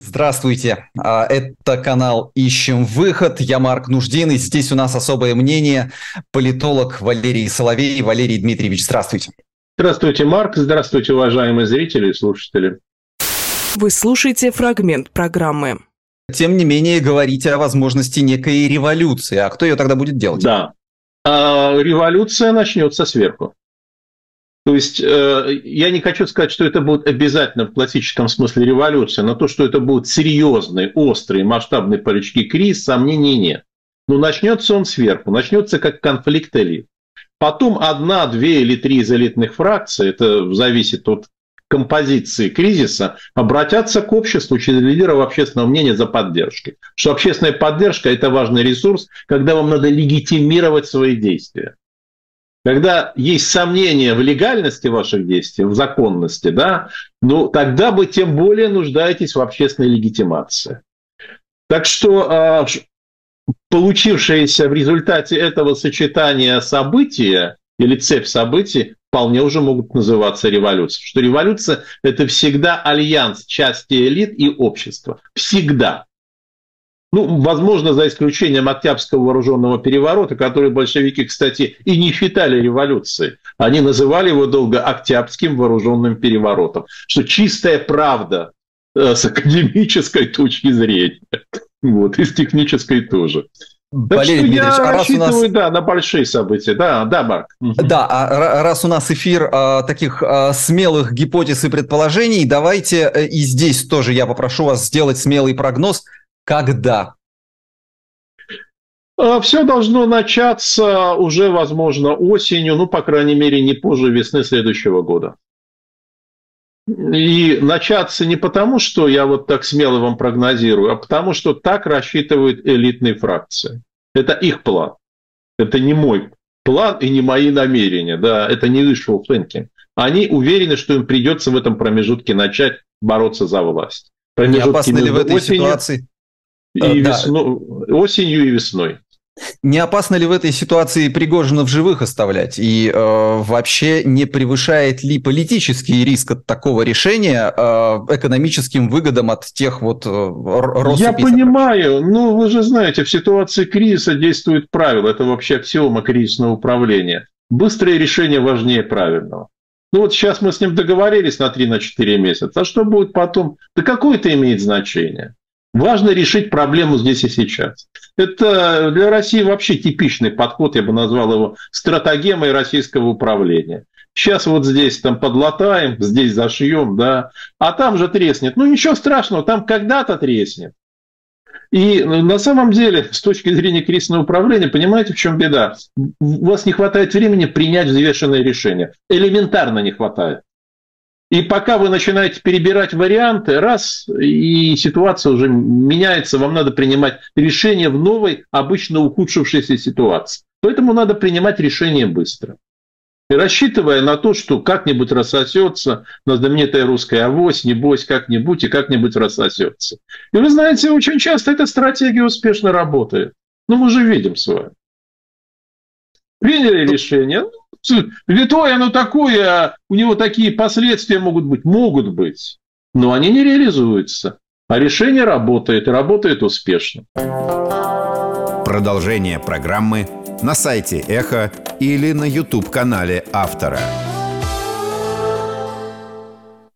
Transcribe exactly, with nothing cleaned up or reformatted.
Здравствуйте, это канал «Ищем выход». Я Марк Нуждин, и здесь у нас особое мнение. Политолог Валерий Соловей. Валерий Дмитриевич, здравствуйте. Здравствуйте, Марк. Здравствуйте, уважаемые зрители и слушатели. Вы слушаете фрагмент программы. Тем не менее, говорите о возможности некой революции. А кто ее тогда будет делать? Да. А революция начнется сверху. То есть э, я не хочу сказать, что это будет обязательно в классическом смысле революция, но то, что это будет серьезный, острый, масштабный политический кризис, сомнений нет. Но начнется он сверху, начнется как конфликт элит. Потом одна, две или три из элитных фракций, это зависит от композиции кризиса, обратятся к обществу через лидеров общественного мнения за поддержкой. Что общественная поддержка – это важный ресурс, когда вам надо легитимировать свои действия. Когда есть сомнения в легальности ваших действий, в законности, да, ну, тогда вы тем более нуждаетесь в общественной легитимации. Так что получившееся в результате этого сочетания события или цепь событий вполне уже могут называться революцией. Что революция – это всегда альянс части элит и общества. Всегда. Ну, возможно, за исключением Октябрьского вооруженного переворота, который большевики, кстати, и не считали революцией. Они называли его долго Октябрьским вооруженным переворотом. Что чистая правда э, с академической точки зрения. Вот, и с технической тоже. Так Валерий что Дмитриевич, я а рассчитываю, нас... да, на большие события. Да, да, Марк. Да, а раз у нас эфир а, таких а, смелых гипотез и предположений, давайте а, и здесь тоже я попрошу вас сделать смелый прогноз. Когда? Все должно начаться уже, возможно, осенью, ну, по крайней мере, не позже весны следующего года. И начаться не потому, что я вот так смело вам прогнозирую, а потому, что так рассчитывают элитные фракции. Это их план. Это не мой план и не мои намерения. Да, это не wishful thinking. Они уверены, что им придется в этом промежутке начать бороться за власть. Не опасно ли в этой ситуации? И да. весну, осенью и весной. Не опасно ли в этой ситуации Пригожина в живых оставлять? И э, вообще не превышает ли политический риск от такого решения э, экономическим выгодам от тех вот э, россыпей? Я понимаю, но вы же знаете, в ситуации кризиса действует правило. Это вообще аксиома кризисного управления. Быстрое решение важнее правильного. Ну вот сейчас мы с ним договорились на три-четыре месяца. А что будет потом? Да какое это имеет значение? Важно решить проблему здесь и сейчас. Это для России вообще типичный подход, я бы назвал его стратегемой российского управления. Сейчас вот здесь там подлатаем, здесь зашьем, да, а там же треснет. Ну ничего страшного, там когда-то треснет. И на самом деле, с точки зрения кризисного управления, понимаете, в чем беда? У вас не хватает времени принять взвешенное решение. Элементарно не хватает. И пока вы начинаете перебирать варианты, раз, и ситуация уже меняется, вам надо принимать решение в новой, обычно ухудшившейся ситуации. Поэтому надо принимать решение быстро. И рассчитывая на то, что как-нибудь рассосется, на знаменитая русская авось, небось, как-нибудь и как-нибудь рассосется. И вы знаете, очень часто эта стратегия успешно работает. Ну, мы же видим с вами. Приняли решение. Литое, оно такое, у него такие последствия могут быть. Могут быть. Но они не реализуются. А решение работает, и работает успешно. Продолжение программы на сайте Эхо или на YouTube-канале автора.